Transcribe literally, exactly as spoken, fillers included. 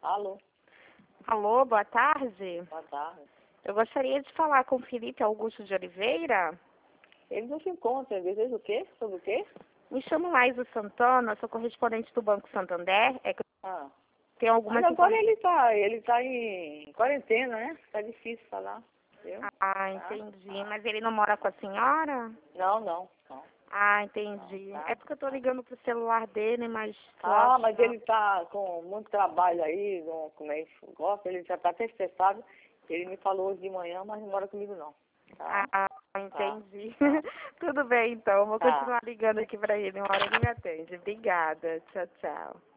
Alô, Alô, boa tarde. boa tarde. Eu gostaria de falar com o Felipe Augusto de Oliveira. Ele não se encontra, ele deseja o quê? Sobre o quê? Me chamo Laísa Santana, sou correspondente do Banco Santander. É que eu Ah. tenho Mas algumas agora informações. ele tá, ele tá em quarentena, né? Tá difícil falar, viu? Ah, entendi. Mas ele não mora com a senhora? Não, não, não. Ah, entendi. Não, tá? É porque eu tô ligando pro celular dele, mas tu Ah, mas acha... ele tá com muito trabalho aí, não, como é que gosta, ele já tá até estressado. Ele me falou hoje de manhã, mas não mora comigo não. Tá? Ah, entendi. Tá. Tudo bem, então. Vou Tá. continuar ligando aqui pra ele. Uma hora ele me atende. Obrigada. Tchau, tchau.